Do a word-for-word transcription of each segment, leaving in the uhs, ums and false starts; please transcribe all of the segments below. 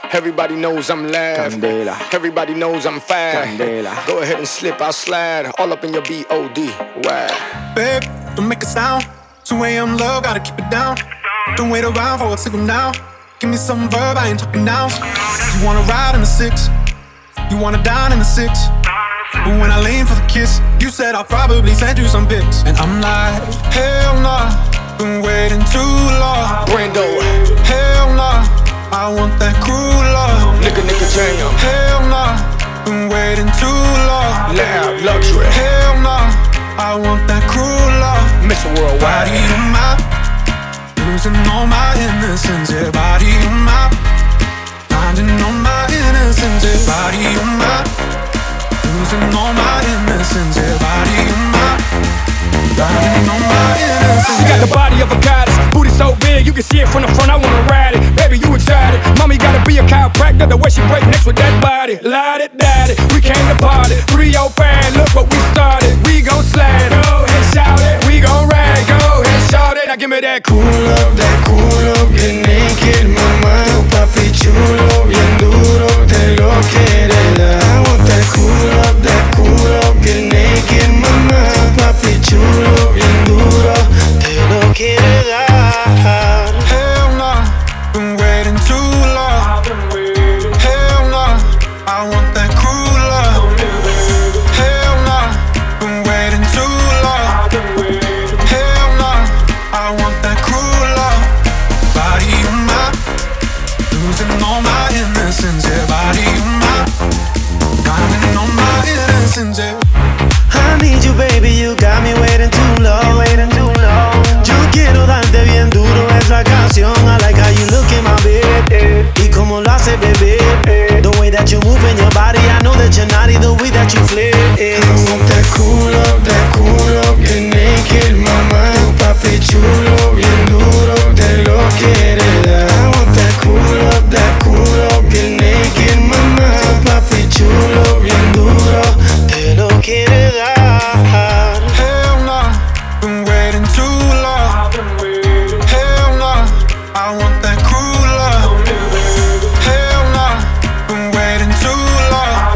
Everybody knows I'm live. Candela. Everybody knows I'm fast. Candela. Go ahead and slip, I'll slide all up in your B O D. Wow. Babe, don't make a sound. two A M love, gotta keep it down. Don't wait around for a signal now. Give me some verb, I ain't talking now. You wanna ride in the six, you wanna dine in the six. But when I lean for the kiss, you said I'll probably send you some pics. And I'm like, hell nah, been waiting too long. Brando. Hell nah, I want that cruel love. Nigga, nigga, jam. Hell nah, been waiting too long. Loud, luxury. Hell nah, I want that cruel love. Mister Worldwide. Body of mine, losing all my innocence. Yeah, body of mine, finding all my innocence. Yeah, body of mine, losing all my innocence. Yeah, body of mine, finding all my innocence. She got the body of a goddess, booty so big you can see it from the front. I wanna ride it, baby you excited. Mommy gotta be a chiropractor, the way she break necks with that body. Light it, daddy, we came to party. three oh five, look what we started. We gon' slide, go ahead shout it. We gon' ride, go ahead shout it. Now give me that cool Up, that culo, bien naked, mamá. Tu papi chulo, bien duro, te lo quiere dar. I want that cool up, that culo, bien naked, mamá. Tu papi chulo, bien duro, te lo quiere dar. Hell nah, been waiting too long. Hell nah, I want that cruel love. Hell nah, been waiting too long. Hell nah, I want that cruel love. Body of mine, losing all my innocence. Yeah, body of mine, finding all my innocence. Yeah. I need you, baby, you got me waiting too long. Yo quiero darte bien duro esa canción. I like how you look in my bed. Y como lo hace, bebé. The way that you move in your body, I know that you're naughty. The way that you flirt. I want that cool up, that cool up, get naked, mamá. Tu papi chulo, bien duro, te lo quiere dar. I want that cool up, that cool up, get naked, mamá. Tu papi chulo, bien duro, te lo quiere dar. Hell nah, been waiting too long. Hell nah, I want that cruel love. Hell nah, been waiting too long.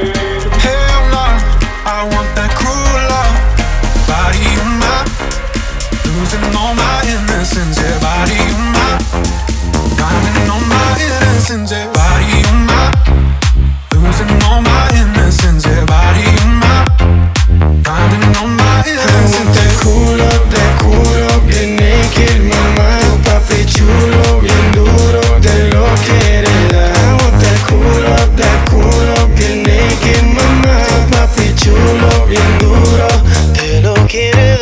Hell nah, I want that cruel love. Body of mine, losing all my innocence. Yeah, body of mine, finding all my innocence. Yeah, body of mine, losing all my innocence. Yeah, body of mine, finding all my innocence. I want that cool up, that cool up, get naked, mamá. Tu papi chulo, bien duro, te lo quiere dar. I want that cool up, that cool up, get naked, mamá. Tu papi chulo, bien duro, te lo quiere dar.